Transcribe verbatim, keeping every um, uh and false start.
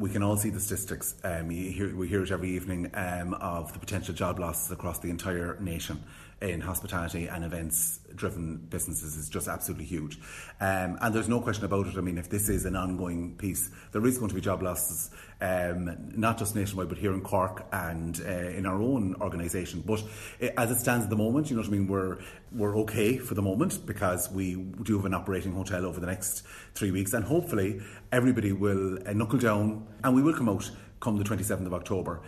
we can all see the statistics. Um, you hear, we hear it every evening um, of the potential job losses across the entire nation in hospitality and events-driven businesses is just absolutely huge. Um, and there's no question about it. I mean, if this is an ongoing piece, there is going to be job losses, um, not just nationwide, but here in Cork and uh, in our own organisation. But it, as it stands at the moment, you know what I mean, we're we're okay for the moment because we do have an operating hotel over the next three weeks, and hopefully everybody will uh, knuckle down and we will come out come the twenty-seventh of October